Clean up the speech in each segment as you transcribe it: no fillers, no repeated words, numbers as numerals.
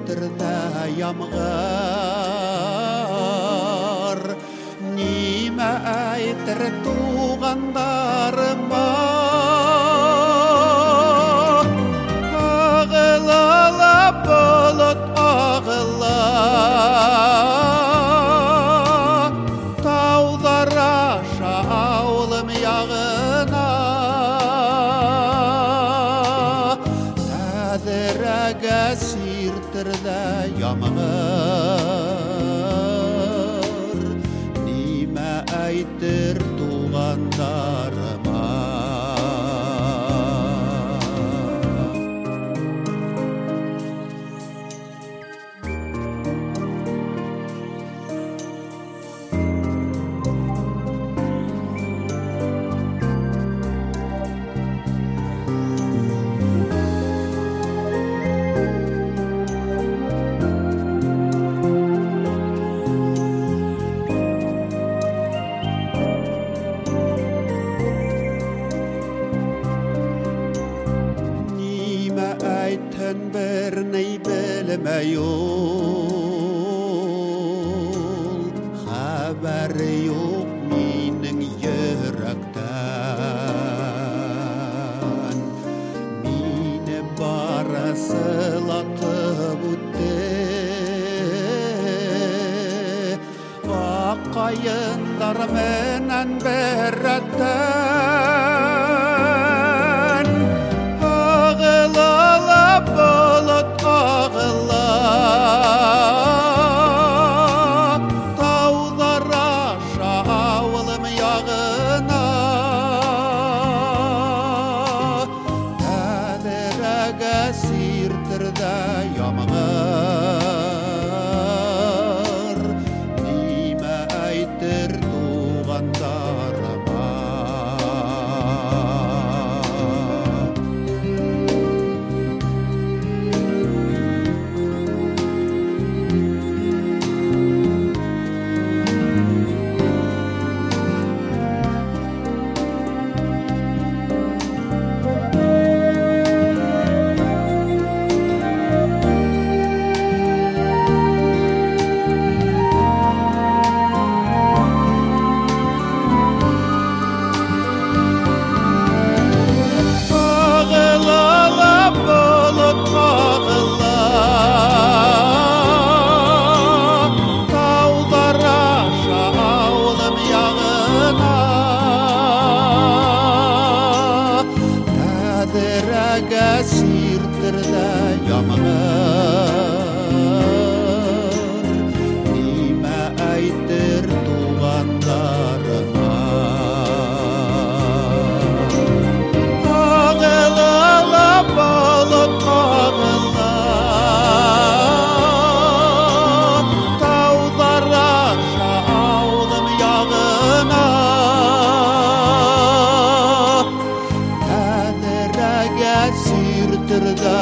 сиртірді ямғыр, неме айтыр туғандарыма. Ағылала бұлыт ағыла, таулар аша ауылым яғына. Тәдірәге сиртірді ямғыр, неме айтыр туғандарыма. Айтын бірней білмей ол, хабары жоқ менің жүректен. Мені бара сылатып өтті, аққайындар менен бір әттен. Бұлыт ағыла, таулар аша ауылым яғына. Тәдірәге сиртірді ямғыр, неме айтыр туғандарыма. Тәдірәге сиртірді ямғыр, неме айтыр туғандарыма. Ағылала бұлыт ағыла, таулар аша ауылым яғына. Сиртірді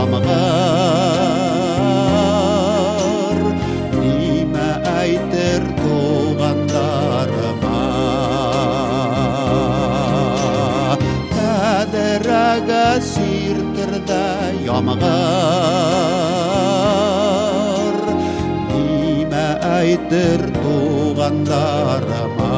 ямғыр, неме айтыр туғандарыма. Тәдірәге сиртірді ямғыр, неме айтыр туғандарыма.